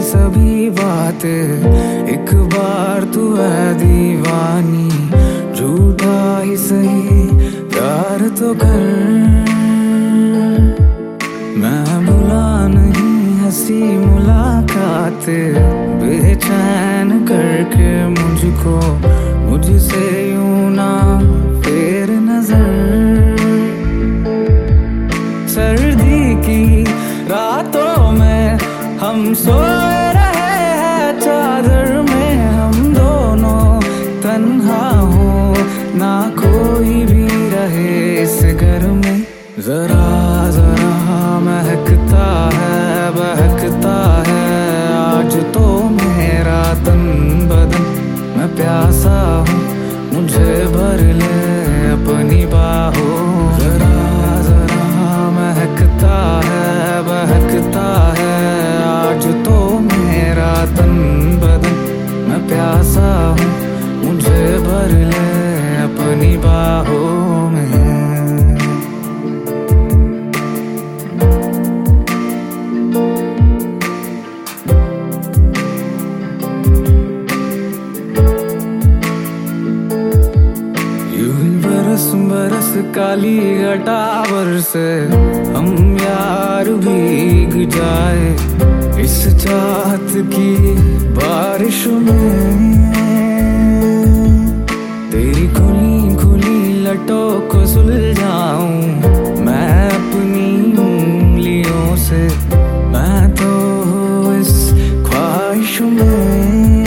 सभी बातें, एक बार तू है दीवानी, झूठा ही सही प्यार तो कर। मैं भुला नहीं हंसी मुलाकात, बेचैन करके मुझको मुझसे यूं ना फेर नजर। सर्दी की रातों में हम सोए रहे हैं चादर में, हम दोनों तन्हा हो ना कोई भी रहे इस घर में। जरा जरा महकता है बहकता है आज तो मेरा तन बदन। मैं प्यासा हूँ मुझे भर ले अपनी बाहों। जरा जरा महकता है बहकता है आज तो मेरा तन बदन। मैं प्यासा हूँ मुझे भर ले अपनी बाहों में। बरस काली घटावर से हम यार भीग जाए इस चाहत की बारिश में। तेरी खुली खुली लटों को सुलझाऊं मैं अपनी उंगलियों से, मैं तो इस ख्वाहिश में।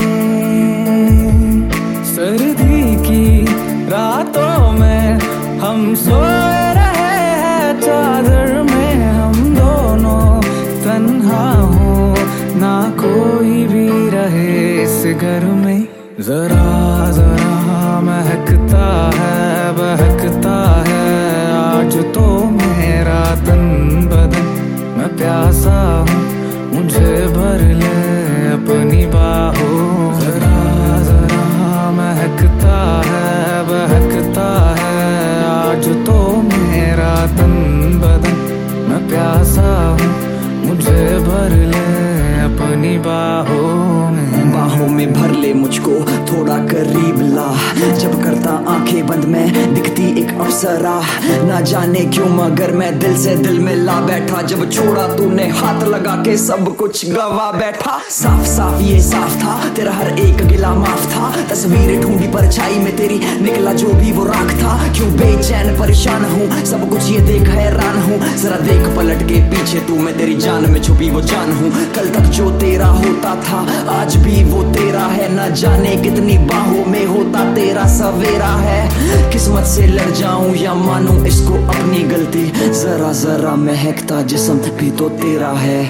सर्दी की रातों में हम सोए रहे हैं चादर में, हम दोनों तन्हा हो ना कोई भी रहे इस घर में। जरा जरा महकता है बहकता है आज तो मेरा तन बदन। मैं प्यासा हूँ मुझे भर ले अपनी बाहों। जरा जरा महकता है बहकता है आज तो मेरा तन बदन। मैं प्यासा हूँ मुझे भर ले अपनी बाहों में। बाहों में भर ले मुझको थोड़ा करीब ला, जब करता आंखें बंद मैं दिखती एक अप्सरा। ना जाने क्यों मगर मैं दिल से दिल में ला बैठा, जब छोड़ा तूने हाथ लगा के सब कुछ गवा बैठा। साफ साफ ये साफ था तेरा हर एक गिला माफ था, तस्वीरें ढूंढी परछाई में तेरी निकला जो भी वो राख था। क्यों बेचैन परेशान हूँ सब कुछ ये देख हैरान हूँ, जरा देख पलट के पीछे तू मैं तेरी जान में छुपी वो जान हूँ। कल तक जो तेरा होता था आज भी वो तेरा है, न जाने कितनी बाहों में होता तेरा सवेरा है। किस्मत से लड़ जाऊं या मानूं इसको अपनी गलती, जरा जरा महकता जिस्म भी तो तेरा है।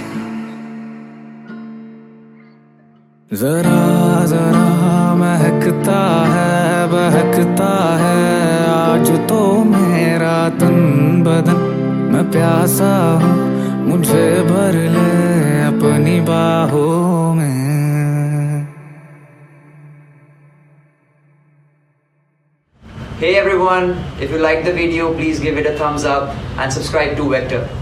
जरा जरा महकता है बहकता है आज तो मेरा तन बदन। मैं प्यासा हूँ मुझे भर ले अपनी बाहों में। Hey everyone, if you like the video, please give it a thumbs up and subscribe to Vector.